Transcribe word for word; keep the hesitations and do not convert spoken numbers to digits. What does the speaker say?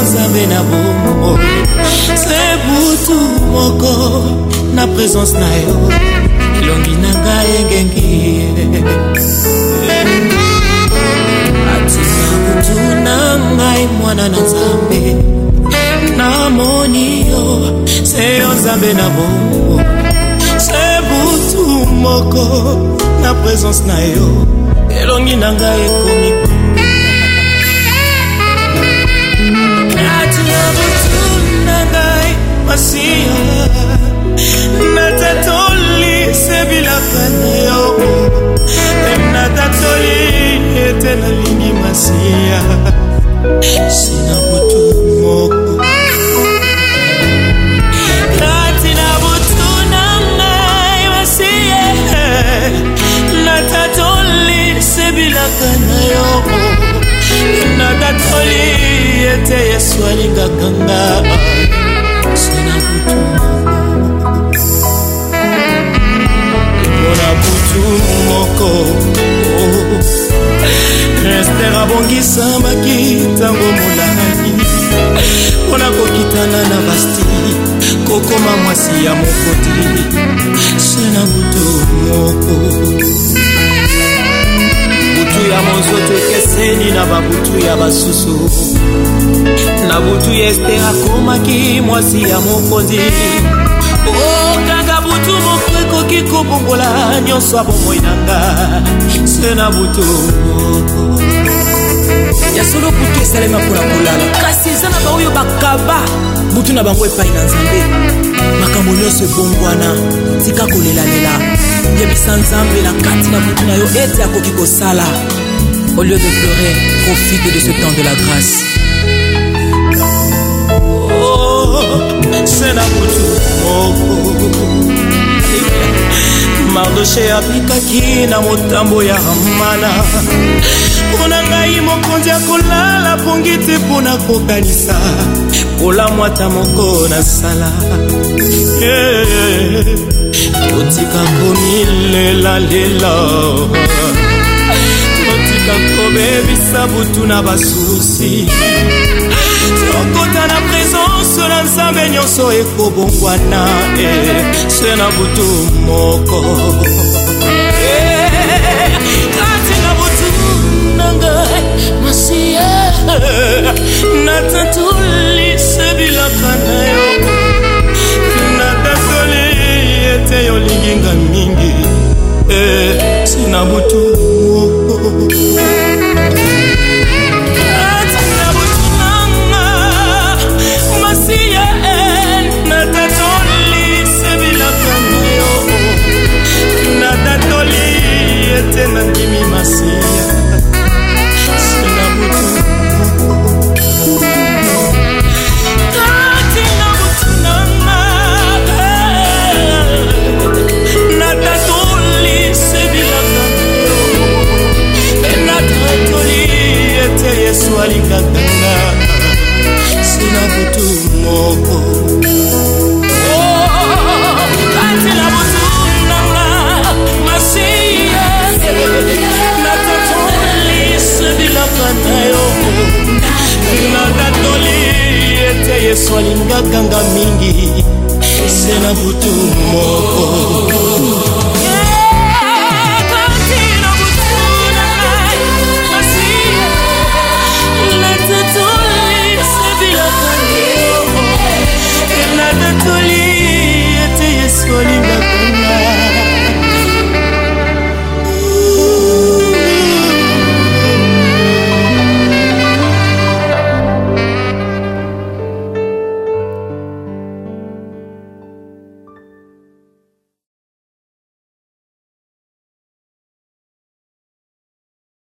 nzambe na bomoi. Se butu moko na présence na yo elongi na ngai engengi. Atina butu na ngai mwana na nzambe na moni yo se yo nzambe na bomoi. Se butu moko na présence na yo elongi na ngai ekomi. Atina butu na ngai masia natatoli sebilaka na yo. Natatoli ete nalingi masia sina butu moko. Atina butu na ngai masia natatoli sebilaka na yo. Natatoli ete Yesu alingaka ngai sina butu moko. Mpona butu moko Esther abongisamaki ntango molai mpona kokitana na Vasti kokoma mwasi ya mokoti sina butu moko. Butu ya monzoto ekeseni na babutu ya basusu. Na butu ya Esther akomaki mwasi ya mokonzi. Oh kanga butu moko ekoki kobongola nyonso ya bomoi na ngai sina butu moko. Ya solo butu esalema mpona kolala kasi eza na baoyo bakaba butu na bango epai na nzambe. Makambo nyonso ebongwana tika kolelalela yebisa nzambe na kati na butu na yo ete akoki kosala. Au lieu de pleurer, profite de ce temps de la grâce. Oh, c'est la butu moko. Mardoche apikaki na motambo ya Hamana mpona ngai mokonzi akolala pongi te mpona kokanisa kola mwata moko na sala. Otika komilela lela otika kobebisa butu na basusi. Tokota na présence na nzambe nyonso ekobongwana se na butu moko. Kati na butu na ngai masia natatoli sebilaka na yo. Natatoli ete yolinginga mingi sina butu moko. Ete na ndimi masia sina butu moko. Kati na butu nanga natatoli sebilaka yo. Natatoli ete Yesu alingaka ngai sina butu moko. Yesu alingaka nga mingi sina butu moko.